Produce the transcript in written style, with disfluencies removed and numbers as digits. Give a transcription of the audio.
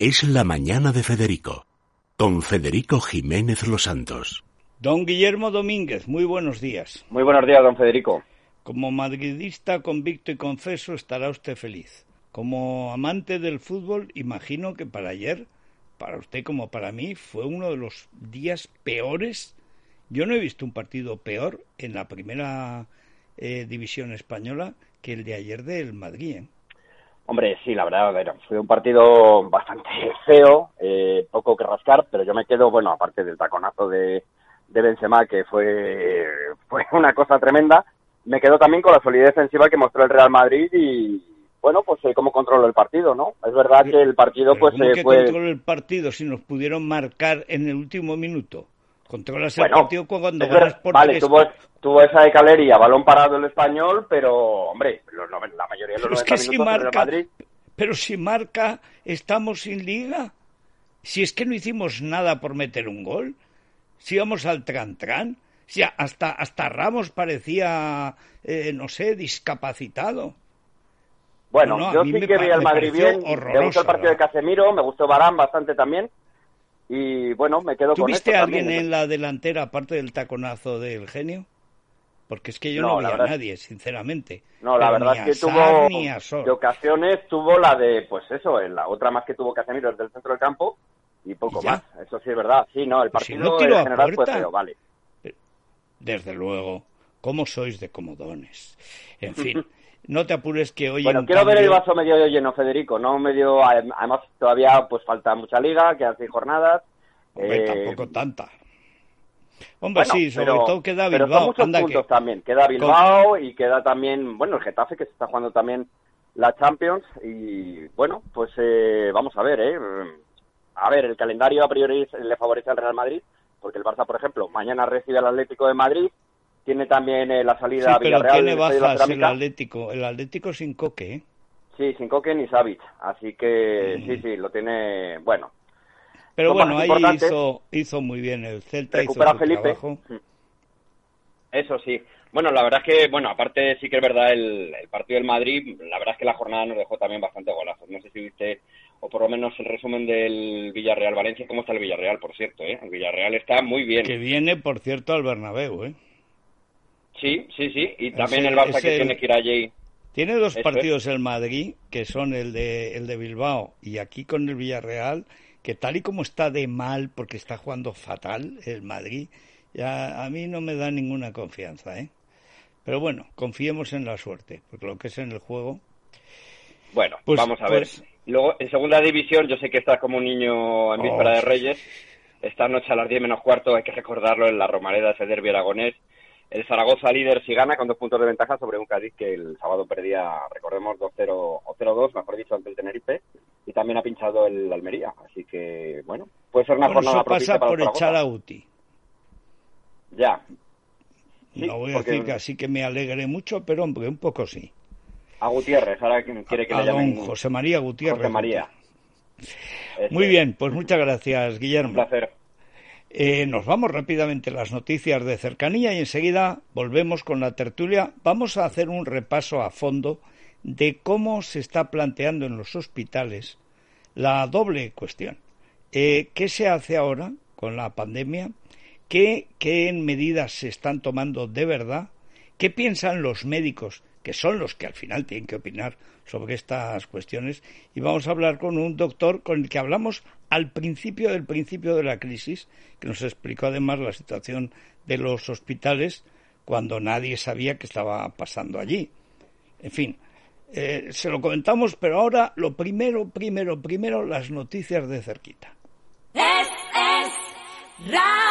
Es la mañana de Federico, con Federico Jiménez Los Santos. Don Guillermo Domínguez, muy buenos días. Muy buenos días, don Federico. Como madridista convicto y confeso, estará usted feliz. Como amante del fútbol, imagino que para ayer, para usted como para mí, fue uno de los días peores. Yo no he visto un partido peor en la primera división española que el de ayer del Madrid, ¿eh? Hombre, sí, la verdad, fue un partido bastante feo, poco que rascar, pero yo me quedo, bueno, aparte del taconazo de Benzema, que fue una cosa tremenda, me quedo también con la solidez defensiva que mostró el Real Madrid y, bueno, pues cómo controló el partido, ¿no? Es verdad que el partido, pues ¿cómo que fue... controló el partido si nos pudieron marcar en el último minuto? Controlas el partido cuando ganas por vale, tres. Tuvo esa de Calería, balón parado el Español, pero, hombre, la mayoría de los 90 minutos del Real Madrid... Pero si marca, estamos sin liga. Si es que no hicimos nada por meter un gol. Si íbamos al tran-tran. Si hasta Ramos parecía, no sé, discapacitado. Bueno, yo sí que vi al Madrid bien. Me gustó el partido de Casemiro, me gustó Varane bastante también. Y bueno, me quedo con esto. ¿Tuviste a alguien en la delantera, aparte del taconazo del genio? Porque es que yo no vi a nadie, sinceramente. No, la verdad es que de ocasiones tuvo la de, pues eso, la otra más que tuvo Casemiro desde el centro del campo y poco más. Eso sí es verdad. Sí, no, el partido en general fue feo, vale. Desde luego, ¿cómo sois de comodones? En fin, no te apures que hoy... Bueno, quiero ver el vaso medio lleno, Federico, no medio... Además, todavía pues falta mucha liga, quedan 6 jornadas. Hombre, tampoco tanta. Hombre, bueno, sí, sobre todo queda Bilbao. Pero son muchos puntos también. Queda Bilbao y queda también, bueno, el Getafe, que se está jugando también la Champions. Y bueno, pues vamos a ver, A ver, el calendario a priori le favorece al Real Madrid, porque el Barça, por ejemplo, mañana recibe al Atlético de Madrid. Tiene también la salida a Villarreal. Sí, pero tiene bajas el Atlético sin Coque, ¿eh? Sí, sin Coque ni Savic. Así que sí, lo tiene, bueno. Pero bueno, ahí hizo muy bien el Celta, recupera hizo su Felipe. Trabajo. Eso sí. Bueno, la verdad es que, aparte sí que es verdad el partido del Madrid, la verdad es que la jornada nos dejó también bastante golazos. No sé si viste, o por lo menos el resumen del Villarreal-Valencia. ¿Cómo está el Villarreal, por cierto? El Villarreal está muy bien. Que viene, por cierto, al Bernabéu, ¿eh? Sí. Y también el Barça que tiene que ir allí. Tiene dos partidos el Madrid, que son el de Bilbao y aquí con el Villarreal, que tal y como está de mal, porque está jugando fatal el Madrid, ya a mí no me da ninguna confianza, ¿eh? Pero bueno, confiemos en la suerte, porque lo que es en el juego... Bueno, pues, vamos a ver. Luego, en segunda división, yo sé que estás como un niño en víspera de Reyes. Esta noche a las 10 menos cuarto, hay que recordarlo, en la Romareda, ese derbi aragonés. El Zaragoza líder si gana con 2 puntos de ventaja sobre un Cádiz que el sábado perdía, recordemos, 2-0 o 0-2, mejor dicho, ante el Tenerife, y también ha pinchado el Almería. Así que, bueno, puede ser una jornada propicia para el Zaragoza. Eso pasa por echar a Uti. Ya. Sí, no voy a decir que así que me alegre mucho, pero hombre, un poco sí. A Gutiérrez, ahora quiere que le llamen... don José María Gutiérrez. José María. Muy bien, pues muchas gracias, Guillermo. Un placer. Nos vamos rápidamente a las noticias de cercanía y enseguida volvemos con la tertulia. Vamos a hacer un repaso a fondo de cómo se está planteando en los hospitales la doble cuestión. ¿Qué se hace ahora con la pandemia? ¿Qué medidas se están tomando de verdad? ¿Qué piensan los médicos, que son los que al final tienen que opinar sobre estas cuestiones? Y vamos a hablar con un doctor con el que hablamos al principio de la crisis, que nos explicó además la situación de los hospitales cuando nadie sabía qué estaba pasando allí. En fin, se lo comentamos, pero ahora lo primero, las noticias de cerquita. Es